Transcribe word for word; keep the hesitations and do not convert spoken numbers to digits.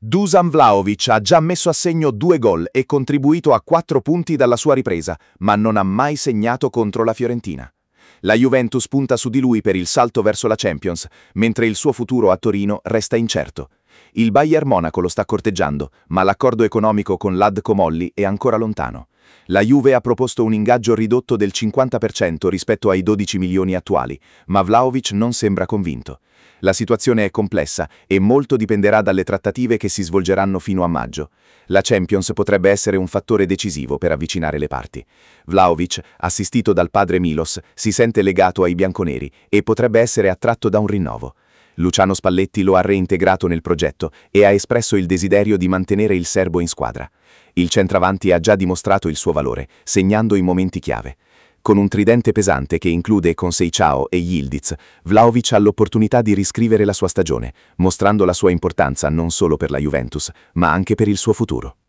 Dusan Vlahovic ha già messo a segno due gol e contribuito a quattro punti dalla sua ripresa, ma non ha mai segnato contro la Fiorentina. La Juventus punta su di lui per il salto verso la Champions, mentre il suo futuro a Torino resta incerto. Il Bayern Monaco lo sta corteggiando, ma l'accordo economico con l'A D Comolli è ancora lontano. La Juve ha proposto un ingaggio ridotto del cinquanta per cento rispetto ai dodici milioni attuali, ma Vlahovic non sembra convinto. La situazione è complessa e molto dipenderà dalle trattative che si svolgeranno fino a maggio. La Champions potrebbe essere un fattore decisivo per avvicinare le parti. Vlahovic, assistito dal padre Milos, si sente legato ai bianconeri e potrebbe essere attratto da un rinnovo. Luciano Spalletti lo ha reintegrato nel progetto e ha espresso il desiderio di mantenere il serbo in squadra. Il centravanti ha già dimostrato il suo valore, segnando in momenti chiave. Con un tridente pesante che include Conceição e Yildiz, Vlahovic ha l'opportunità di riscrivere la sua stagione, mostrando la sua importanza non solo per la Juventus, ma anche per il suo futuro.